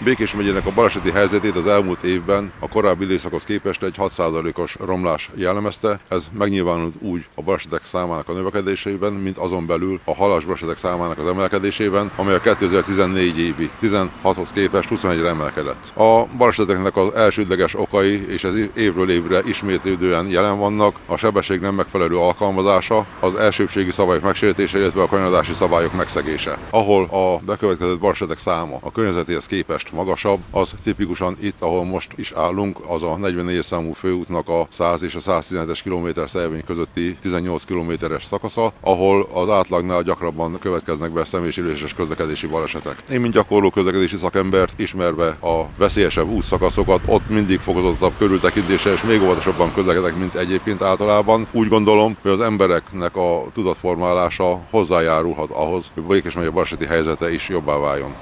Békés megyének a baleseti helyzetét az elmúlt évben a korábbi időszakhoz képest egy 6%-os romlás jellemezte. Ez megnyilvánult úgy a balesetek számának a növekedésében, mint azon belül a halálos balesetek számának az emelkedésében, amely a 2014 évi 16-hoz képest 21-re emelkedett. A baleseteknek az elsődleges okai, és ez évről évre ismétlődően jelen vannak, a sebesség nem megfelelő alkalmazása, az elsőbbségi szabályok megsértése, illetve a kanyarodási szabályok megszegése. Ahol a bekövetkezett balesetek száma a környezetéhez képest magasabb, az tipikusan itt, ahol most is állunk, az a 44 számú főútnak a 100 és a 117-es kilométer szelvény közötti 18 kilométeres szakasza, ahol az átlagnál gyakrabban következnek be személysérüléses közlekedési balesetek. Én, mint gyakorló közlekedési szakembert, ismerve a veszélyesebb útszakaszokat, ott mindig fokozottabb körültekintéssel és még óvatosabban közlekedek, mint egyébként általában. Úgy gondolom, hogy az embereknek a tudatformálása hozzájárulhat ahhoz, hogy Békés megye baleseti helyzete is jobbá váljon.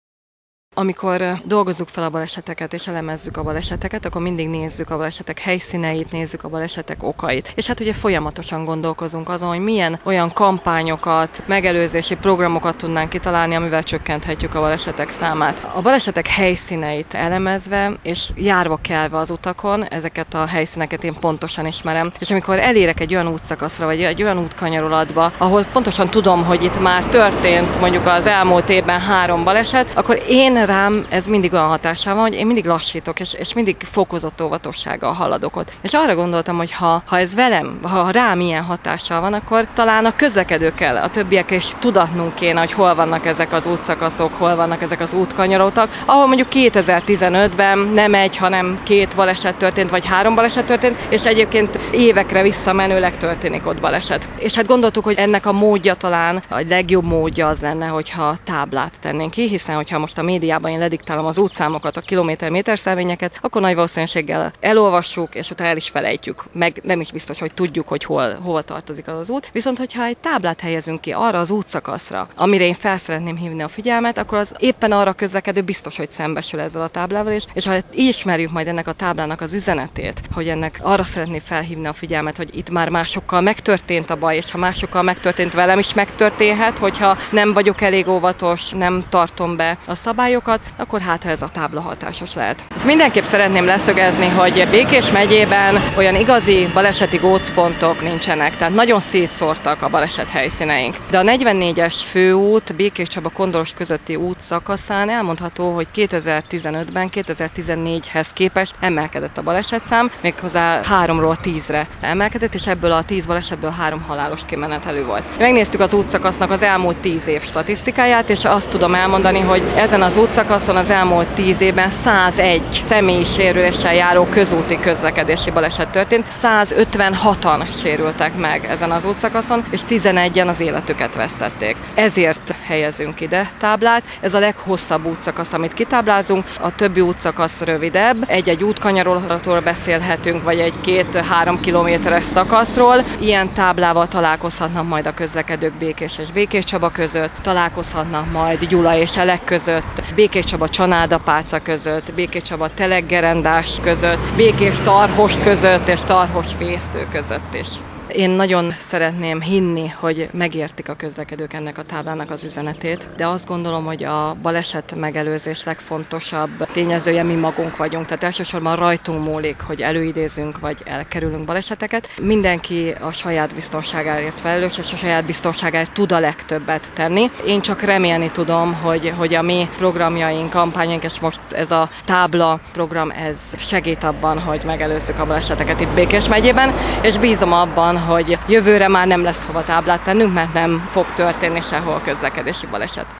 Amikor dolgozzuk fel a baleseteket és elemezzük a baleseteket, akkor mindig nézzük a balesetek helyszíneit, nézzük a balesetek okait. És hát ugye folyamatosan gondolkozunk azon, hogy milyen olyan kampányokat, megelőzési programokat tudnánk kitalálni, amivel csökkenthetjük a balesetek számát. A balesetek helyszíneit elemezve és járva kelve az utakon, ezeket a helyszíneket én pontosan ismerem. És amikor elérek egy olyan útszakaszra, vagy egy olyan útkanyarolatba, ahol pontosan tudom, hogy itt már történt mondjuk az elmúlt évben 3 baleset, akkor én rám ez mindig olyan hatással van, hogy én mindig lassítok, és mindig fokozott óvatossággal haladok ott. És arra gondoltam, hogy ha ez velem, ha rám ilyen hatással van, akkor talán a közlekedőkkel, a többiek is tudatnunk kéne, hogy hol vannak ezek az útszakaszok, hol vannak ezek az útkanyarotak, ahol mondjuk 2015-ben nem 1, hanem 2 baleset történt, vagy 3 baleset történt, és egyébként évekre visszamenőleg történik ott baleset. És hát gondoltuk, hogy ennek a módja talán, a legjobb módja az lenne, hogyha táblát tennénk ki, hiszen hogyha most a médiában én lediktálom az útszámokat, a kilométer-méterszelvényeket, akkor nagy valószínűséggel elolvassuk, és utána el is felejtjük. Meg nem is biztos, hogy tudjuk, hogy hova tartozik az út. Viszont, hogyha egy táblát helyezünk ki arra az útszakaszra, amire én fel szeretném hívni a figyelmet, akkor az éppen arra közlekedő biztos, hogy szembesül ezzel a táblával is. És ha ismerjük majd ennek a táblának az üzenetét, hogy ennek arra szeretné felhívni a figyelmet, hogy itt már másokkal megtörtént a baj, és ha másokkal megtörtént, velem is megtörténhet, hogyha nem vagyok elég óvatos, nem tartom be a szabályokat, akkor hát, ha ez a tábla hatásos lehet. Ezt mindenképp szeretném leszögezni, hogy Békés megyében olyan igazi baleseti gócpontok nincsenek, tehát nagyon szétszórtak a baleset helyszíneink. De a 44-es főút Békés-Csaba Kondoros közötti út szakaszán elmondható, hogy 2015-ben 2014-hez képest emelkedett a balesetszám, méghozzá 3-ról 10-re emelkedett, és ebből a 10 balesetből 3 halálos kimenetelő volt. Megnéztük az útszakasznak az elmúlt 10 év statisztikáját, és azt tudom elmondani, hogy ezen az útszakaszon az elmúlt 10 évben 101 személyi sérüléssel járó közúti közlekedési baleset történt, 156-an sérültek meg ezen az útszakaszon, és 11-en az életüket vesztették. Ezért helyezünk ide táblát. Ez a leghosszabb útszakasz, amit kitáblázunk, a többi útszakasz rövidebb. Egy útkanyarolatról beszélhetünk, vagy egy 2-3 kilométeres szakaszról. Ilyen táblával találkozhatnak majd a közlekedők Békés és Békéscsaba között, találkozhatnak majd Gyula és Elek között, Békéscsaba-Csanádapálca között, Békéscsaba-Teleggerendás között, Békés-Tarhost között és Tarhos-Vésztő között is. Én nagyon szeretném hinni, hogy megértik a közlekedők ennek a táblának az üzenetét, de azt gondolom, hogy a baleset megelőzés legfontosabb tényezője mi magunk vagyunk. Tehát elsősorban rajtunk múlik, hogy előidézünk vagy elkerülünk baleseteket. Mindenki a saját biztonságáért felelős, és a saját biztonságáért tud a legtöbbet tenni. Én csak remélni tudom, hogy a mi programjaink, kampányaink, és most ez a tábla program, ez segít abban, hogy megelőzzük a baleseteket itt Békés megyében, és bízom abban, hogy jövőre már nem lesz hova táblát tennünk, mert nem fog történni sehol közlekedési baleset.